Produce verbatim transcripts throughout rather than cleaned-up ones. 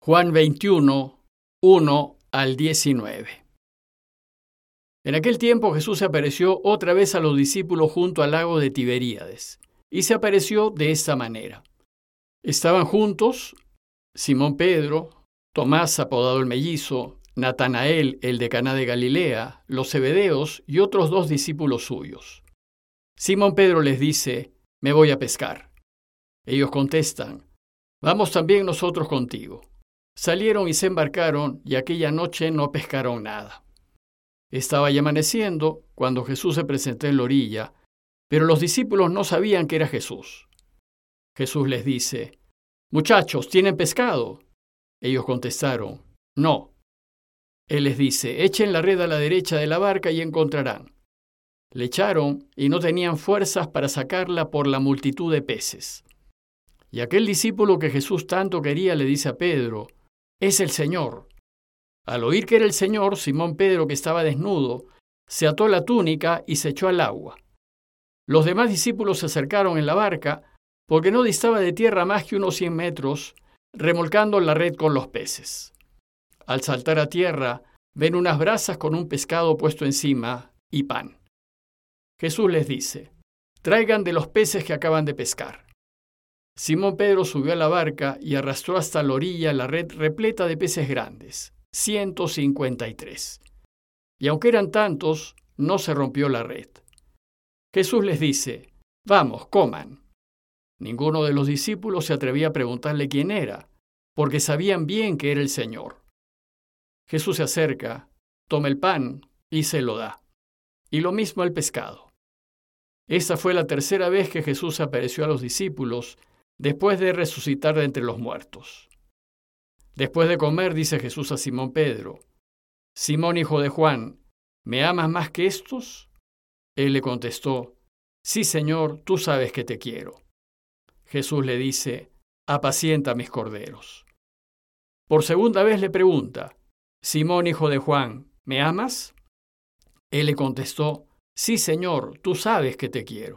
Juan veintiuno, uno al diecinueve. En aquel tiempo Jesús se apareció otra vez a los discípulos junto al lago de Tiberíades, y se apareció de esta manera. Estaban juntos Simón Pedro, Tomás apodado el Mellizo, Natanael el de Caná de Galilea, los Zebedeos y otros dos discípulos suyos. Simón Pedro les dice: «Me voy a pescar». Ellos contestan: «Vamos también nosotros contigo». Salieron y se embarcaron, y aquella noche no pescaron nada. Estaba ya amaneciendo cuando Jesús se presentó en la orilla, pero los discípulos no sabían que era Jesús. Jesús les dice: «Muchachos, ¿tienen pescado?». Ellos contestaron: «No». Él les dice: «Echen la red a la derecha de la barca y encontrarán». Le echaron y no tenían fuerzas para sacarla por la multitud de peces. Y aquel discípulo que Jesús tanto quería le dice a Pedro: «Es el Señor». Al oír que era el Señor, Simón Pedro, que estaba desnudo, se ató la túnica y se echó al agua. Los demás discípulos se acercaron en la barca, porque no distaba de tierra más que unos cien metros, remolcando la red con los peces. Al saltar a tierra, ven unas brasas con un pescado puesto encima y pan. Jesús les dice: «Traigan de los peces que acaban de pescar». Simón Pedro subió a la barca y arrastró hasta la orilla la red repleta de peces grandes, ciento cincuenta y tres. Y aunque eran tantos, no se rompió la red. Jesús les dice: «Vamos, coman». Ninguno de los discípulos se atrevía a preguntarle quién era, porque sabían bien que era el Señor. Jesús se acerca, toma el pan y se lo da, y lo mismo el pescado. Esta fue la tercera vez que Jesús apareció a los discípulos después de resucitar de entre los muertos. Después de comer, dice Jesús a Simón Pedro: «Simón, hijo de Juan, ¿me amas más que estos?». Él le contestó: «Sí, Señor, tú sabes que te quiero». Jesús le dice: «Apacienta mis corderos». Por segunda vez le pregunta: «Simón, hijo de Juan, ¿me amas?». Él le contestó: «Sí, Señor, tú sabes que te quiero».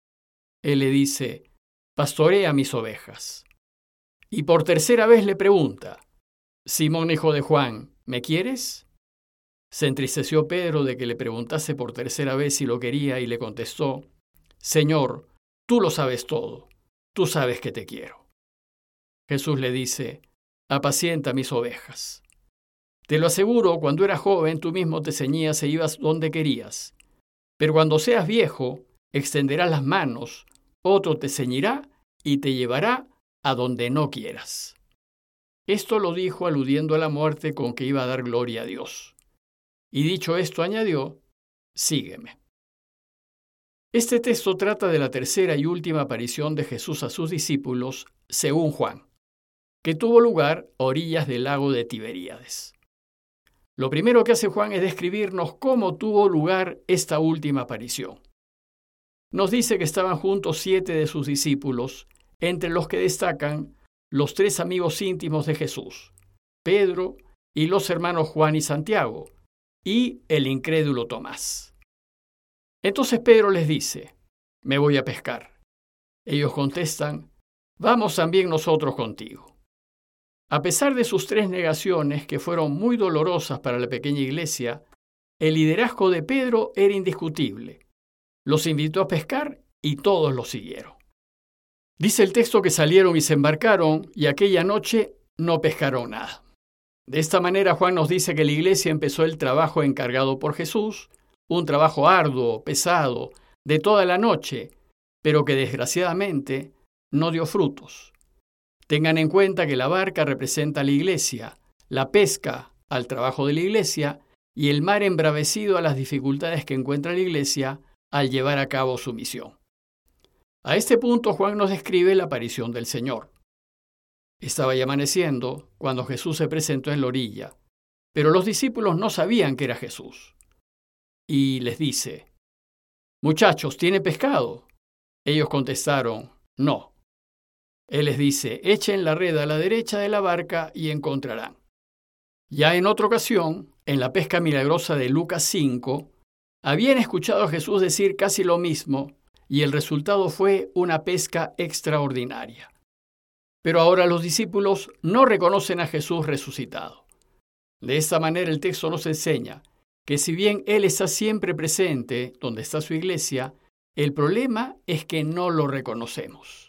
Él le dice: «Pastorea mis ovejas». Y por tercera vez le pregunta: «Simón, hijo de Juan, ¿me quieres?». Se entristeció Pedro de que le preguntase por tercera vez si lo quería y le contestó: «Señor, tú lo sabes todo, tú sabes que te quiero». Jesús le dice: «Apacienta mis ovejas». Te lo aseguro, cuando eras joven tú mismo te ceñías e ibas donde querías. Pero cuando seas viejo, extenderás las manos, otro te ceñirá y te llevará a donde no quieras. Esto lo dijo aludiendo a la muerte con que iba a dar gloria a Dios. Y dicho esto añadió: «Sígueme». Este texto trata de la tercera y última aparición de Jesús a sus discípulos, según Juan, que tuvo lugar a orillas del lago de Tiberíades. Lo primero que hace Juan es describirnos cómo tuvo lugar esta última aparición. Nos dice que estaban juntos siete de sus discípulos, entre los que destacan los tres amigos íntimos de Jesús, Pedro y los hermanos Juan y Santiago, y el incrédulo Tomás. Entonces Pedro les dice: «Me voy a pescar». Ellos contestan: «Vamos también nosotros contigo». A pesar de sus tres negaciones, que fueron muy dolorosas para la pequeña iglesia, el liderazgo de Pedro era indiscutible. Los invitó a pescar y todos lo siguieron. Dice el texto que salieron y se embarcaron, y aquella noche no pescaron nada. De esta manera Juan nos dice que la iglesia empezó el trabajo encargado por Jesús, un trabajo arduo, pesado, de toda la noche, pero que desgraciadamente no dio frutos. Tengan en cuenta que la barca representa a la iglesia, la pesca al trabajo de la iglesia y el mar embravecido a las dificultades que encuentra la iglesia al llevar a cabo su misión. A este punto Juan nos describe la aparición del Señor. Estaba ya amaneciendo cuando Jesús se presentó en la orilla, pero los discípulos no sabían que era Jesús. Y les dice: «Muchachos, ¿tienen pescado?». Ellos contestaron: «No». Él les dice: «Echen la red a la derecha de la barca y encontrarán». Ya en otra ocasión, en la pesca milagrosa de Lucas cinco, habían escuchado a Jesús decir casi lo mismo, y el resultado fue una pesca extraordinaria. Pero ahora los discípulos no reconocen a Jesús resucitado. De esta manera el texto nos enseña que si bien Él está siempre presente donde está su iglesia, el problema es que no lo reconocemos.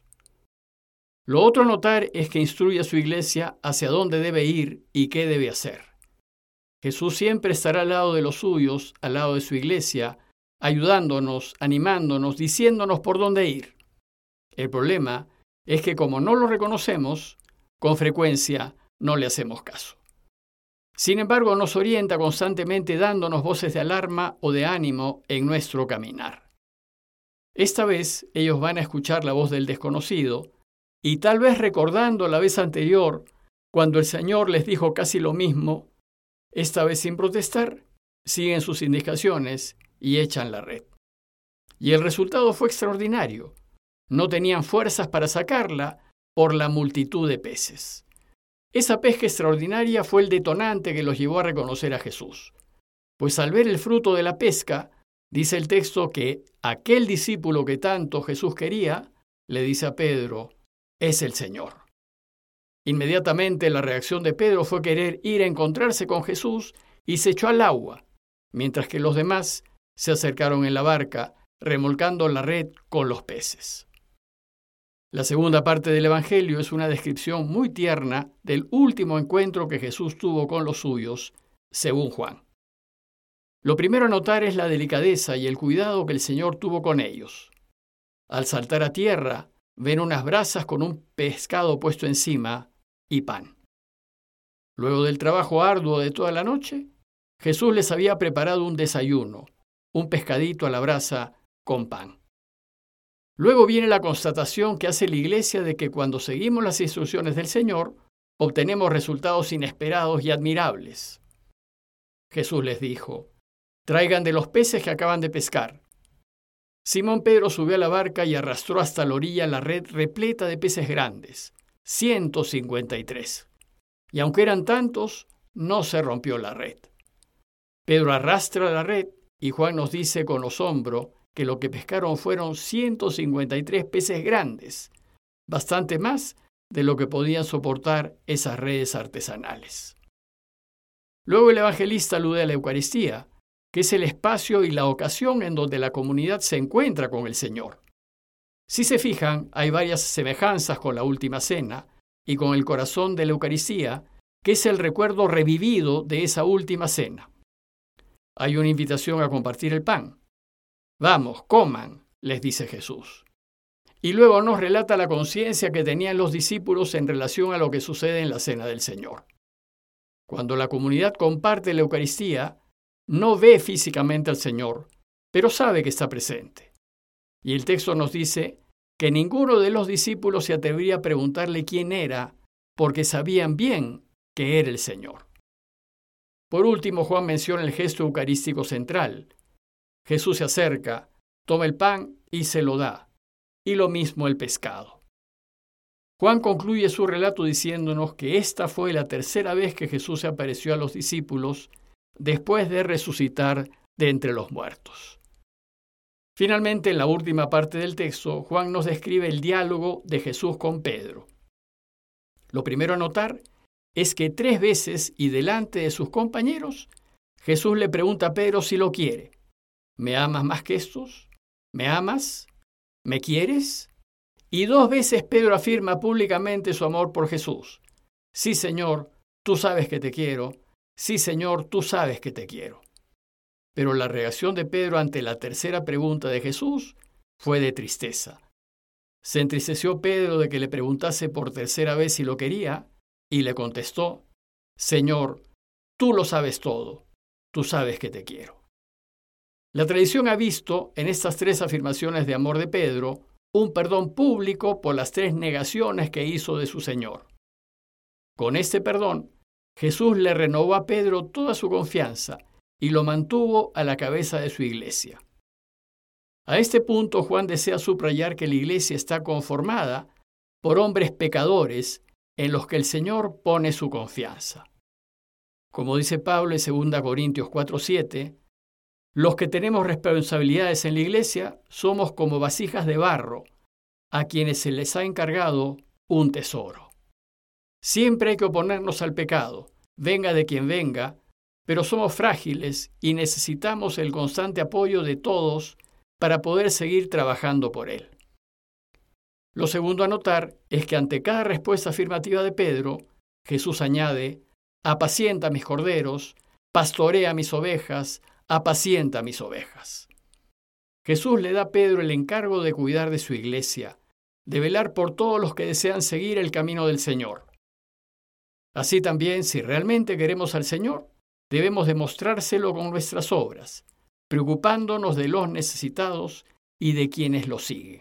Lo otro a notar es que instruye a su iglesia hacia dónde debe ir y qué debe hacer. Jesús siempre estará al lado de los suyos, al lado de su iglesia, ayudándonos, animándonos, diciéndonos por dónde ir. El problema es que como no lo reconocemos, con frecuencia no le hacemos caso. Sin embargo, nos orienta constantemente dándonos voces de alarma o de ánimo en nuestro caminar. Esta vez ellos van a escuchar la voz del desconocido y tal vez recordando la vez anterior, cuando el Señor les dijo casi lo mismo, esta vez sin protestar, siguen sus indicaciones y echan la red. Y el resultado fue extraordinario. No tenían fuerzas para sacarla por la multitud de peces. Esa pesca extraordinaria fue el detonante que los llevó a reconocer a Jesús. Pues al ver el fruto de la pesca, dice el texto que aquel discípulo que tanto Jesús quería, le dice a Pedro, es el Señor. Inmediatamente la reacción de Pedro fue querer ir a encontrarse con Jesús y se echó al agua, mientras que los demás se acercaron en la barca, remolcando la red con los peces. La segunda parte del Evangelio es una descripción muy tierna del último encuentro que Jesús tuvo con los suyos, según Juan. Lo primero a notar es la delicadeza y el cuidado que el Señor tuvo con ellos. Al saltar a tierra, ven unas brasas con un pescado puesto encima y pan. Luego del trabajo arduo de toda la noche, Jesús les había preparado un desayuno, un pescadito a la brasa con pan. Luego viene la constatación que hace la iglesia de que cuando seguimos las instrucciones del Señor, obtenemos resultados inesperados y admirables. Jesús les dijo, traigan de los peces que acaban de pescar. Simón Pedro subió a la barca y arrastró hasta la orilla la red repleta de peces grandes, ciento cincuenta y tres. Y aunque eran tantos, no se rompió la red. Pedro arrastra la red y Juan nos dice con asombro que lo que pescaron fueron ciento cincuenta y tres peces grandes, bastante más de lo que podían soportar esas redes artesanales. Luego el evangelista alude a la Eucaristía, que es el espacio y la ocasión en donde la comunidad se encuentra con el Señor. Si se fijan, hay varias semejanzas con la última cena y con el corazón de la Eucaristía, que es el recuerdo revivido de esa última cena. Hay una invitación a compartir el pan. Vamos, coman, les dice Jesús. Y luego nos relata la conciencia que tenían los discípulos en relación a lo que sucede en la cena del Señor. Cuando la comunidad comparte la Eucaristía, no ve físicamente al Señor, pero sabe que está presente. Y el texto nos dice que ninguno de los discípulos se atrevía a preguntarle quién era, porque sabían bien que era el Señor. Por último, Juan menciona el gesto eucarístico central. Jesús se acerca, toma el pan y se lo da, y lo mismo el pescado. Juan concluye su relato diciéndonos que esta fue la tercera vez que Jesús se apareció a los discípulos después de resucitar de entre los muertos. Finalmente, en la última parte del texto, Juan nos describe el diálogo de Jesús con Pedro. Lo primero a notar es que tres veces y delante de sus compañeros, Jesús le pregunta a Pedro si lo quiere. ¿Me amas más que estos? ¿Me amas? ¿Me quieres? Y dos veces Pedro afirma públicamente su amor por Jesús. Sí, Señor, tú sabes que te quiero. Sí, Señor, tú sabes que te quiero. Pero la reacción de Pedro ante la tercera pregunta de Jesús fue de tristeza. Se entristeció Pedro de que le preguntase por tercera vez si lo quería y le contestó, Señor, tú lo sabes todo. Tú sabes que te quiero. La tradición ha visto en estas tres afirmaciones de amor de Pedro un perdón público por las tres negaciones que hizo de su Señor. Con este perdón, Jesús le renovó a Pedro toda su confianza y lo mantuvo a la cabeza de su iglesia. A este punto, Juan desea subrayar que la iglesia está conformada por hombres pecadores en los que el Señor pone su confianza. Como dice Pablo en segunda Corintios cuatro siete, los que tenemos responsabilidades en la iglesia somos como vasijas de barro, a quienes se les ha encargado un tesoro. Siempre hay que oponernos al pecado, venga de quien venga, pero somos frágiles y necesitamos el constante apoyo de todos para poder seguir trabajando por él. Lo segundo a notar es que ante cada respuesta afirmativa de Pedro, Jesús añade, apacienta mis corderos, pastorea mis ovejas, apacienta mis ovejas. Jesús le da a Pedro el encargo de cuidar de su iglesia, de velar por todos los que desean seguir el camino del Señor. Así también, si realmente queremos al Señor, debemos demostrárselo con nuestras obras, preocupándonos de los necesitados y de quienes lo siguen.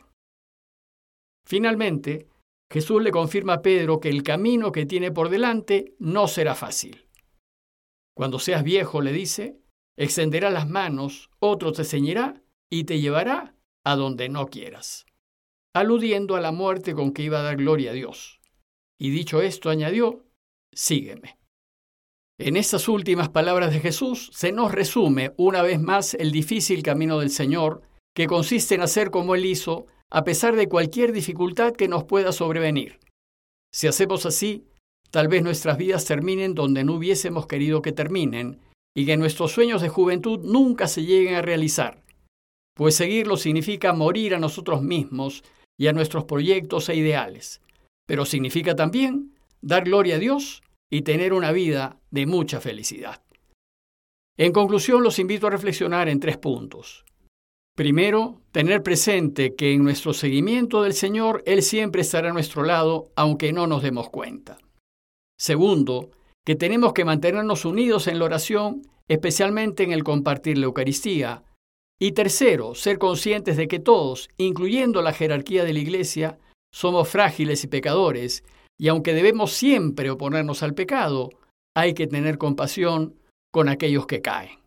Finalmente, Jesús le confirma a Pedro que el camino que tiene por delante no será fácil. Cuando seas viejo, le dice, extenderá las manos, otro te ceñirá y te llevará a donde no quieras, aludiendo a la muerte con que iba a dar gloria a Dios. Y dicho esto, añadió, sígueme. En estas últimas palabras de Jesús se nos resume una vez más el difícil camino del Señor, que consiste en hacer como Él hizo, a pesar de cualquier dificultad que nos pueda sobrevenir. Si hacemos así, tal vez nuestras vidas terminen donde no hubiésemos querido que terminen, y que nuestros sueños de juventud nunca se lleguen a realizar, pues seguirlo significa morir a nosotros mismos y a nuestros proyectos e ideales, pero significa también dar gloria a Dios y tener una vida de mucha felicidad. En conclusión, los invito a reflexionar en tres puntos. Primero, tener presente que en nuestro seguimiento del Señor, Él siempre estará a nuestro lado, aunque no nos demos cuenta. Segundo, que tenemos que mantenernos unidos en la oración, especialmente en el compartir la Eucaristía. Y tercero, ser conscientes de que todos, incluyendo la jerarquía de la Iglesia, somos frágiles y pecadores, y aunque debemos siempre oponernos al pecado, hay que tener compasión con aquellos que caen.